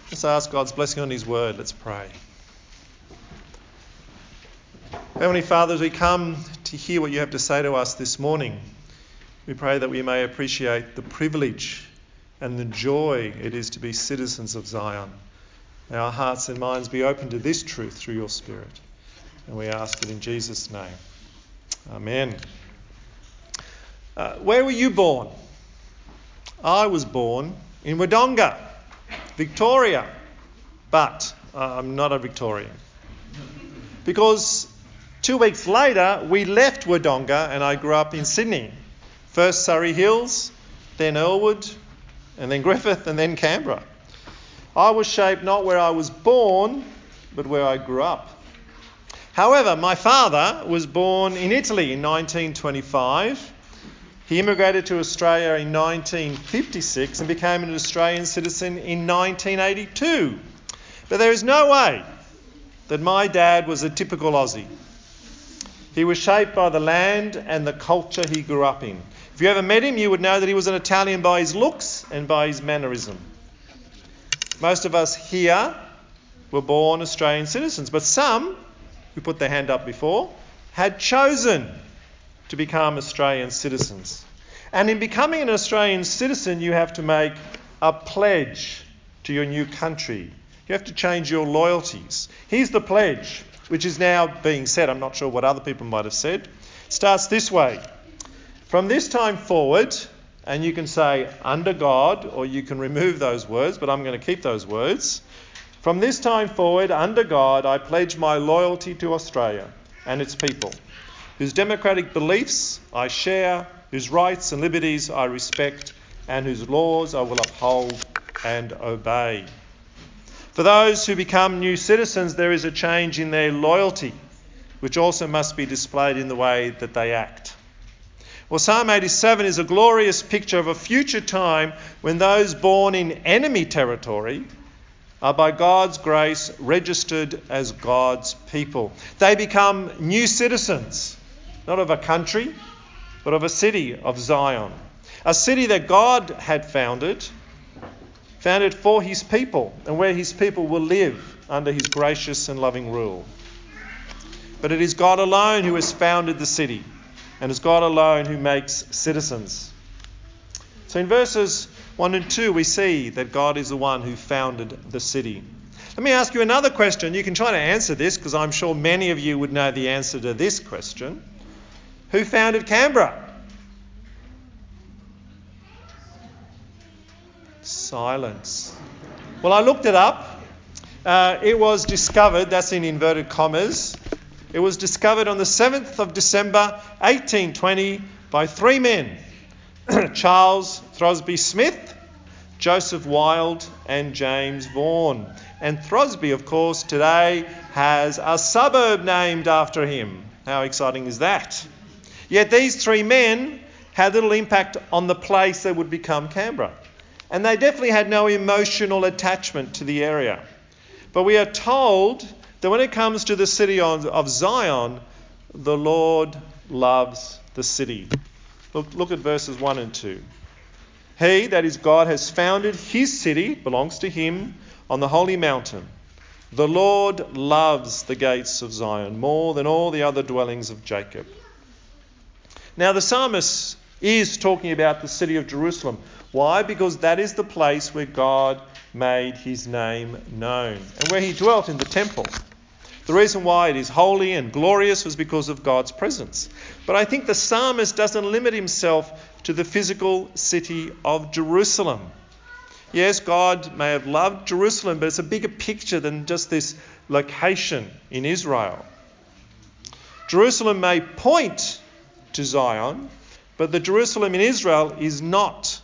Let's ask God's blessing on his word. Let's pray. Heavenly Father, as we come to hear what you have to say to us this morning, we pray that we may appreciate the privilege and the joy it is to be citizens of Zion. May our hearts and minds be open to this truth through your Spirit. And we ask it in Jesus' name. Amen. Where were you born? I was born in Wodonga, Victoria. But I'm not a Victorian. Because 2 weeks later, we left Wodonga and I grew up in Sydney. First Surrey Hills, then Elwood, and then Griffith, and then Canberra. I was shaped not where I was born, but where I grew up. However, my father was born in Italy in 1925. He immigrated to Australia in 1956 and became an Australian citizen in 1982. But there is no way that my dad was a typical Aussie. He was shaped by the land and the culture he grew up in. If you ever met him, you would know that he was an Italian by his looks and by his mannerism. Most of us here were born Australian citizens, but some, who put their hand up before, had chosen to become Australian citizens. And in becoming an Australian citizen, you have to make a pledge to your new country. You have to change your loyalties. Here's the pledge, which is now being said. I'm not sure what other people might have said. It starts this way. From this time forward, and you can say under God, or you can remove those words, but I'm going to keep those words. From this time forward, under God, I pledge my loyalty to Australia and its people, whose democratic beliefs I share, whose rights and liberties I respect, and whose laws I will uphold and obey. For those who become new citizens, there is a change in their loyalty, which also must be displayed in the way that they act. Well, Psalm 87 is a glorious picture of a future time when those born in enemy territory are by God's grace registered as God's people. They become new citizens, not of a country, but of a city of Zion. A city that God had founded for his people, and where his people will live under his gracious and loving rule. But it is God alone who has founded the city, and it's God alone who makes citizens. So in verses 1 and 2, we see that God is the one who founded the city. Let me ask you another question. You can try to answer this, because I'm sure many of you would know the answer to this question. Who founded Canberra? Silence. Well, I looked it up. It was discovered, that's in inverted commas, it was discovered on the 7th of December 1820 by three men, Charles Throsby Smith, Joseph Wild and James Vaughan. And Throsby, of course, today has a suburb named after him. How exciting is that? Yet these three men had little impact on the place that would become Canberra. And they definitely had no emotional attachment to the area. But we are told that when it comes to the city of Zion, the Lord loves the city. Look at verses 1 and 2. He, that is God, has founded his city, belongs to him, on the holy mountain. The Lord loves the gates of Zion more than all the other dwellings of Jacob. Now the psalmist is talking about the city of Jerusalem. Why? Because that is the place where God made his name known and where he dwelt in the temple. The reason why it is holy and glorious was because of God's presence. But I think the psalmist doesn't limit himself to the physical city of Jerusalem. Yes, God may have loved Jerusalem, but it's a bigger picture than just this location in Israel. Jerusalem may point to Zion, but the Jerusalem in Israel is not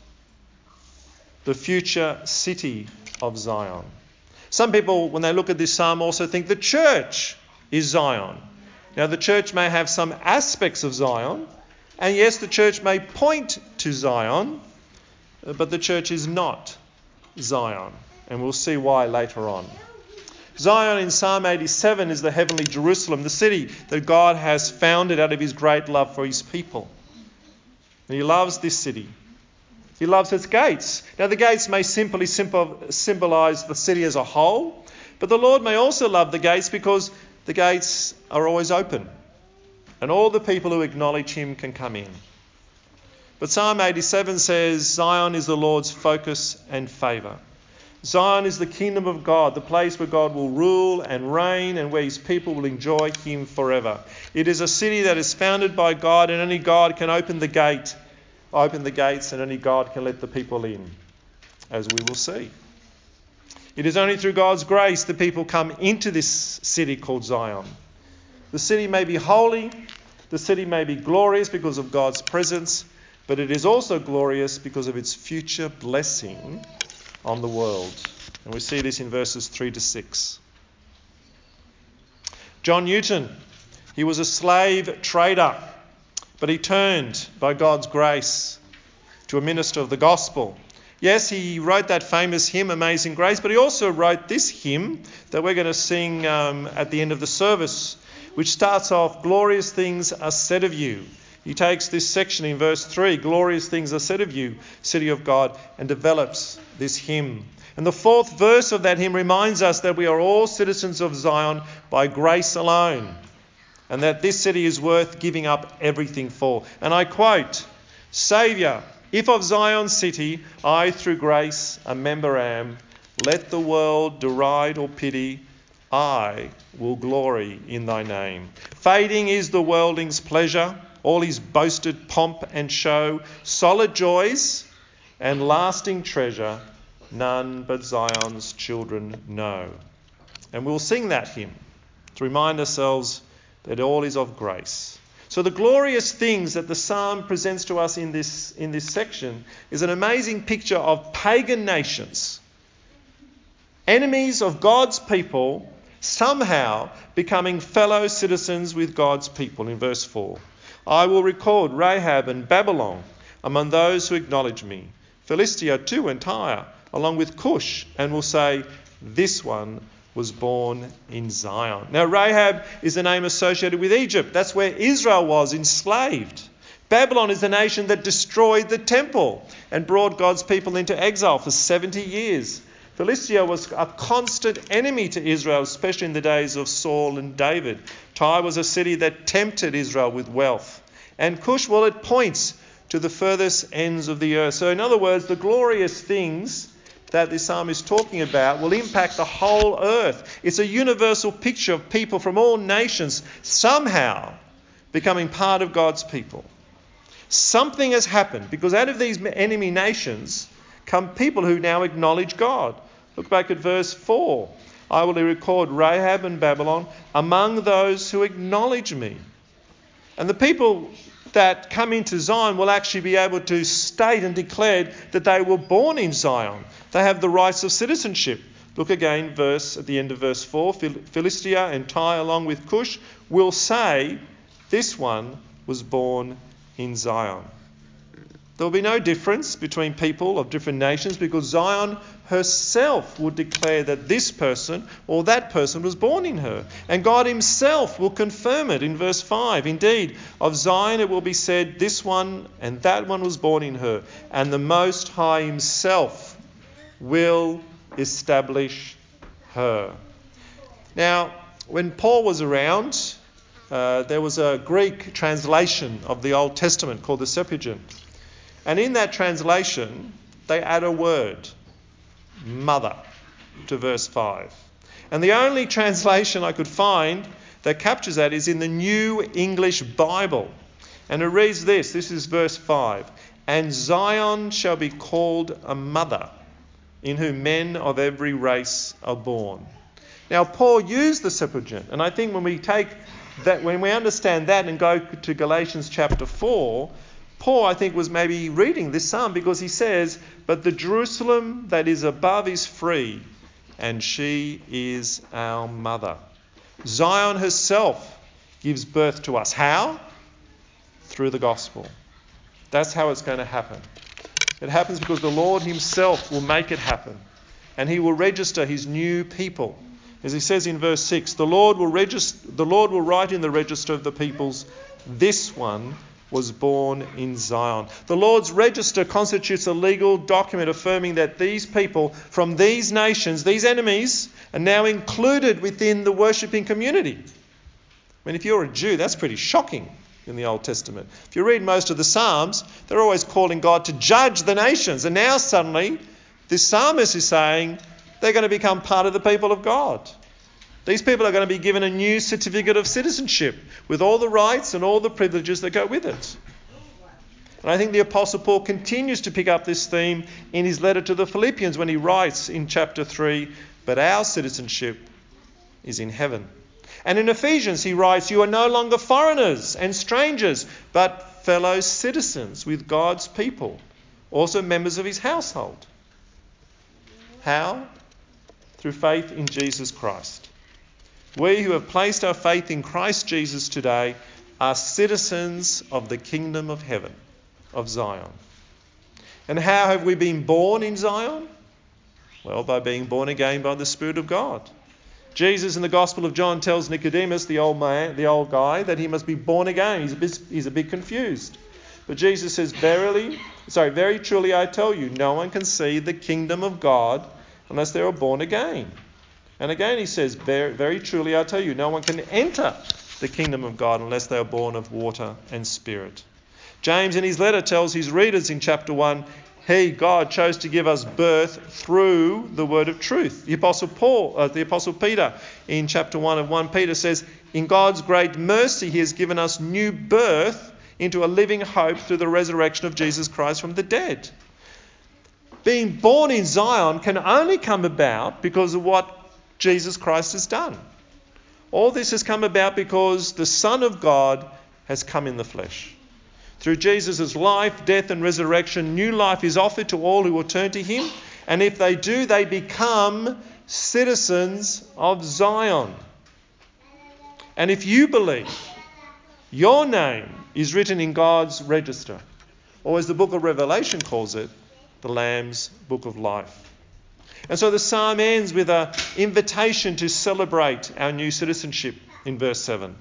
the future city of Zion. Some people, when they look at this psalm, also think the church is Zion. Now, the church may have some aspects of Zion, and yes, the church may point to Zion, but the church is not Zion, and we'll see why later on. Zion in Psalm 87 is the heavenly Jerusalem, the city that God has founded out of his great love for his people. And he loves this city. He loves its gates. Now the gates may simply symbolise the city as a whole, but the Lord may also love the gates because the gates are always open and all the people who acknowledge him can come in. But Psalm 87 says Zion is the Lord's focus and favour. Zion is the kingdom of God, the place where God will rule and reign and where his people will enjoy him forever. It is a city that is founded by God, and only God can open the gates, and only God can let the people in, as we will see. It is only through God's grace that people come into this city called Zion. The city may be holy, the city may be glorious because of God's presence, but it is also glorious because of its future blessing on the world. And we see this in verses 3 to 6. John Newton, he was a slave trader, but he turned by God's grace to a minister of the gospel. Yes, he wrote that famous hymn, Amazing Grace, but he also wrote this hymn that we're going to sing at the end of the service, which starts off, glorious things are said of you. He takes this section in verse 3, glorious things are said of you, city of God, and develops this hymn. And the fourth verse of that hymn reminds us that we are all citizens of Zion by grace alone, and that this city is worth giving up everything for. And I quote, Saviour, if of Zion's city I through grace a member am, let the world deride or pity, I will glory in thy name. Fading is the worldling's pleasure, all his boasted pomp and show, solid joys and lasting treasure, none but Zion's children know. And we'll sing that hymn to remind ourselves that all is of grace. So the glorious things that the psalm presents to us in this section is an amazing picture of pagan nations, enemies of God's people, somehow becoming fellow citizens with God's people. In verse 4, I will record Rahab and Babylon among those who acknowledge me, Philistia too and Tyre, along with Cush, and will say, this one was born in Zion. Now Rahab is the name associated with Egypt. That's where Israel was enslaved. Babylon is the nation that destroyed the temple and brought God's people into exile for 70 years. Philistia was a constant enemy to Israel, especially in the days of Saul and David. Tyre was a city that tempted Israel with wealth. And Cush, well, it points to the furthest ends of the earth. So in other words, the glorious things that this psalm is talking about will impact the whole earth. It's a universal picture of people from all nations somehow becoming part of God's people. Something has happened because out of these enemy nations come people who now acknowledge God. Look back at verse 4. I will record Rahab and Babylon among those who acknowledge me. And the people that come into Zion will actually be able to state and declare that they were born in Zion. They have the rights of citizenship. Look again, at the end of verse 4. Philistia and Tyre along with Cush will say, this one was born in Zion. There will be no difference between people of different nations because Zion herself will declare that this person or that person was born in her. And God himself will confirm it in verse 5. Indeed, of Zion it will be said, this one and that one was born in her. And the Most High himself will establish her. Now, when Paul was around, there was a Greek translation of the Old Testament called the Septuagint. And in that translation, they add a word, mother, to verse 5. And the only translation I could find that captures that is in the New English Bible. And it reads this. This is verse 5. And Zion shall be called a mother, in whom men of every race are born. Now, Paul used the Septuagint. And I think when we understand that and go to Galatians chapter 4, Paul, I think, was maybe reading this psalm because he says, but the Jerusalem that is above is free, and she is our mother. Zion herself gives birth to us. How? Through the gospel. That's how it's going to happen. It happens because the Lord himself will make it happen, and he will register his new people. As he says in verse 6, the Lord will write in the register of the peoples, this one was born in Zion. The Lord's register constitutes a legal document affirming that these people from these nations, these enemies, are now included within the worshipping community. I mean, if you're a Jew, that's pretty shocking in the Old Testament. If you read most of the Psalms, they're always calling God to judge the nations. And now suddenly, this psalmist is saying they're going to become part of the people of God. These people are going to be given a new certificate of citizenship with all the rights and all the privileges that go with it. And I think the Apostle Paul continues to pick up this theme in his letter to the Philippians when he writes in chapter 3, "But our citizenship is in heaven." And in Ephesians he writes, "You are no longer foreigners and strangers, but fellow citizens with God's people, also members of his household." How? Through faith in Jesus Christ. We who have placed our faith in Christ Jesus today are citizens of the kingdom of heaven, of Zion. And how have we been born in Zion? Well, by being born again by the Spirit of God. Jesus in the Gospel of John tells Nicodemus, the old guy, that he must be born again. He's a bit confused. But Jesus says, very truly I tell you, no one can see the kingdom of God unless they are born again. And again he says, very truly I tell you, no one can enter the kingdom of God unless they are born of water and spirit. James in his letter tells his readers in chapter 1, God chose to give us birth through the word of truth. The Apostle Peter in chapter 1 of 1 Peter says, in God's great mercy he has given us new birth into a living hope through the resurrection of Jesus Christ from the dead. Being born in Zion can only come about because of what Jesus Christ has done. All this has come about because the Son of God has come in the flesh. Through Jesus' life, death and resurrection, new life is offered to all who will turn to him. And if they do, they become citizens of Zion. And if you believe, your name is written in God's register, or as the book of Revelation calls it, the Lamb's book of life. And so the psalm ends with an invitation to celebrate our new citizenship in verse 7.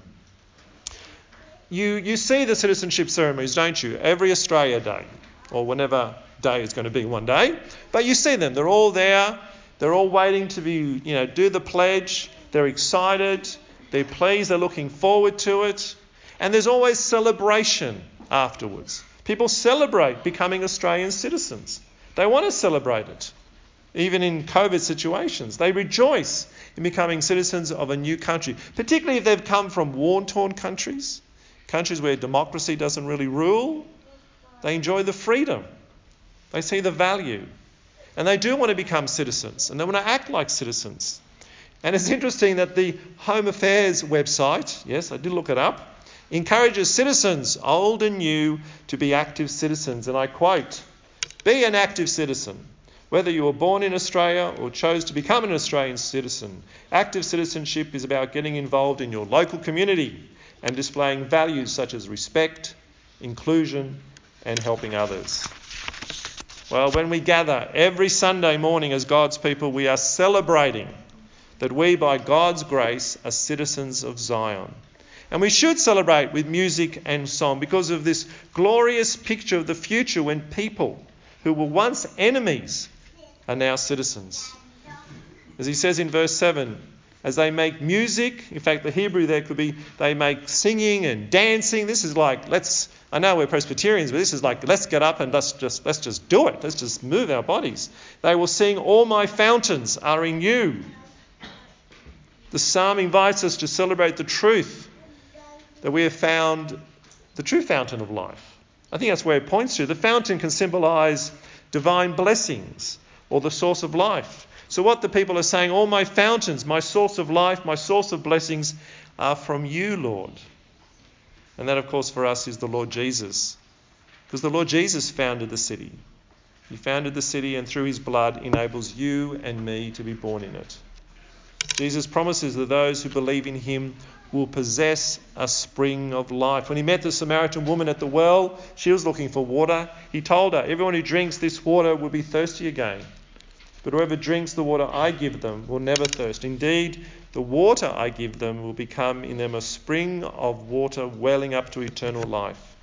You see the citizenship ceremonies, don't you? Every Australia Day, or whenever day is going to be one day. But you see them. They're all there. They're all waiting to be, do the pledge. They're excited. They're pleased. They're looking forward to it. And there's always celebration afterwards. People celebrate becoming Australian citizens. They want to celebrate it. Even in COVID situations, they rejoice in becoming citizens of a new country, particularly if they've come from war-torn countries where democracy doesn't really rule. They enjoy the freedom. They see the value. And they do want to become citizens, and they want to act like citizens. And it's interesting that the Home Affairs website, yes, I did look it up, encourages citizens, old and new, to be active citizens. And I quote, "Be an active citizen. Whether you were born in Australia or chose to become an Australian citizen, active citizenship is about getting involved in your local community and displaying values such as respect, inclusion, and helping others." Well, when we gather every Sunday morning as God's people, we are celebrating that we, by God's grace, are citizens of Zion. And we should celebrate with music and song because of this glorious picture of the future when people who were once enemies are now citizens. As he says in verse 7, as they make music, in fact the Hebrew there could be they make singing and dancing. This is like, I know we're Presbyterians, but this is like, let's get up and let's just do it. Let's just move our bodies. They will sing, "All my fountains are in you." The psalm invites us to celebrate the truth that we have found the true fountain of life. I think that's where it points to. The fountain can symbolise divine blessings or the source of life. So what the people are saying, all my fountains, my source of life, my source of blessings are from you, Lord. And that, of course, for us is the Lord Jesus. Because the Lord Jesus founded the city. He founded the city and through his blood enables you and me to be born in it. Jesus promises that those who believe in him will possess a spring of life. When he met the Samaritan woman at the well, she was looking for water. He told her, everyone who drinks this water will be thirsty again. But whoever drinks the water I give them will never thirst. Indeed, the water I give them will become in them a spring of water welling up to eternal life.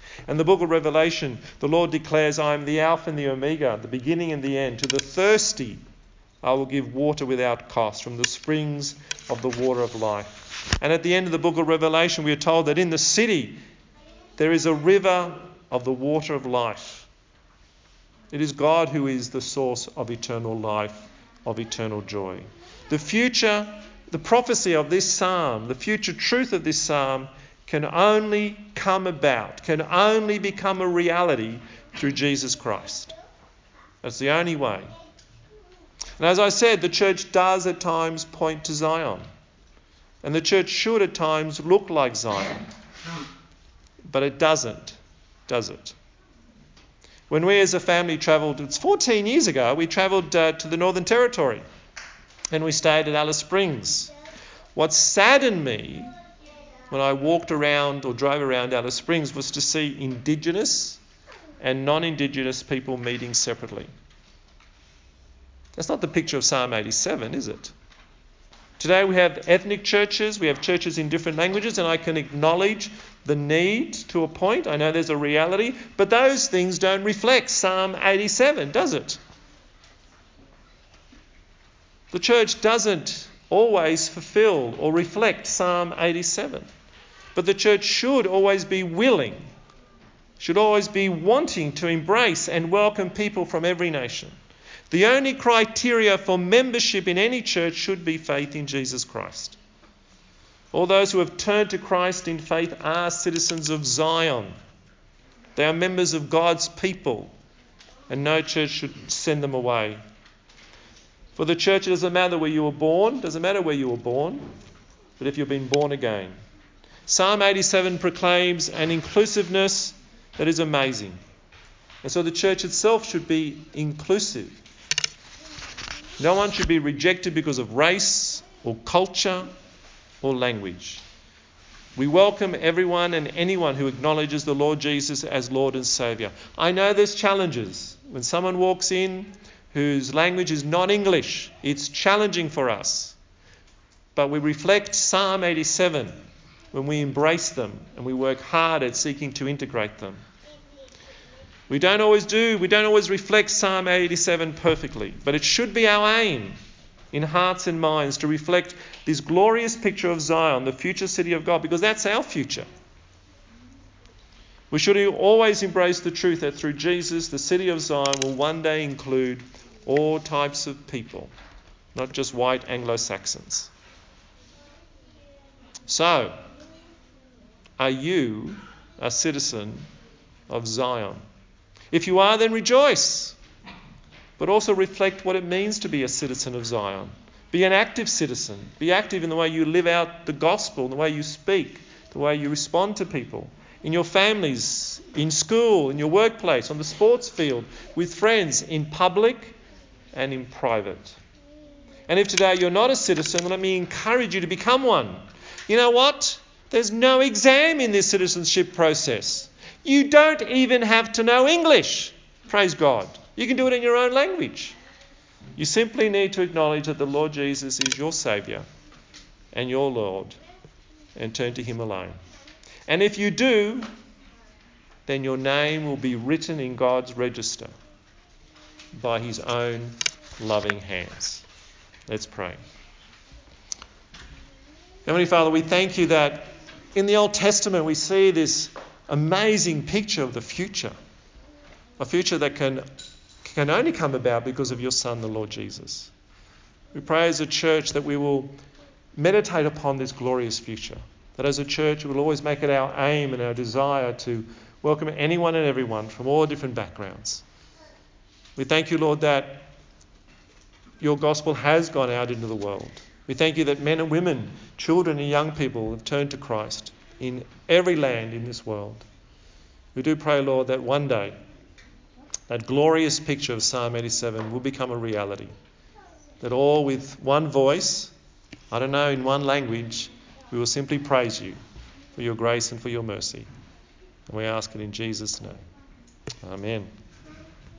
And the book of Revelation, the Lord declares, I am the Alpha and the Omega, the beginning and the end. To the thirsty I will give water without cost from the springs of the water of life. And at the end of the book of Revelation, we are told that in the city there is a river of the water of life. It is God who is the source of eternal life, of eternal joy. The future, the prophecy of this psalm, the future truth of this psalm can only come about, can only become a reality through Jesus Christ. That's the only way. And as I said, the church does at times point to Zion. And the church should at times look like Zion. But it doesn't, does it? When we as a family travelled, it's 14 years ago, we travelled to the Northern Territory. And we stayed at Alice Springs. What saddened me when I walked around or drove around Alice Springs was to see Indigenous and non-Indigenous people meeting separately. That's not the picture of Psalm 87, is it? Today we have ethnic churches, we have churches in different languages, and I can acknowledge the need to a point. I know there's a reality, but those things don't reflect Psalm 87, does it? The church doesn't always fulfill or reflect Psalm 87. But the church should always be willing, should always be wanting to embrace and welcome people from every nation. The only criteria for membership in any church should be faith in Jesus Christ. All those who have turned to Christ in faith are citizens of Zion. They are members of God's people, and no church should send them away. For the church, it doesn't matter where you were born, doesn't matter where you were born, but if you've been born again. Psalm 87 proclaims an inclusiveness that is amazing. And so the church itself should be inclusive. No one should be rejected because of race or culture or language. We welcome everyone and anyone who acknowledges the Lord Jesus as Lord and Saviour. I know there's challenges. When someone walks in whose language is not English, it's challenging for us. But we reflect Psalm 87 when we embrace them and we work hard at seeking to integrate them. We don't always reflect Psalm 87 perfectly, but it should be our aim in hearts and minds to reflect this glorious picture of Zion, the future city of God, because that's our future. We should always embrace the truth that through Jesus, the city of Zion will one day include all types of people, not just white Anglo-Saxons. So, are you a citizen of Zion? If you are, then rejoice, but also reflect what it means to be a citizen of Zion. Be an active citizen. Be active in the way you live out the gospel, in the way you speak, the way you respond to people, in your families, in school, in your workplace, on the sports field, with friends, in public and in private. And if today you're not a citizen, let me encourage you to become one. You know what? There's no exam in this citizenship process. You don't even have to know English. Praise God. You can do it in your own language. You simply need to acknowledge that the Lord Jesus is your Saviour and your Lord and turn to Him alone. And if you do, then your name will be written in God's register by His own loving hands. Let's pray. Heavenly Father, we thank You that in the Old Testament we see this amazing picture of the future, a future that can only come about because of Your Son, the Lord Jesus. We pray as a church that we will meditate upon this glorious future, that as a church we will always make it our aim and our desire to welcome anyone and everyone from all different backgrounds. We thank You, Lord, that Your gospel has gone out into the world. We thank You that men and women, children and young people have turned to Christ in every land in this world. We do pray, Lord, that one day that glorious picture of Psalm 87 will become a reality. That all with one voice, in one language, we will simply praise You for Your grace and for Your mercy. And we ask it in Jesus' name. Amen.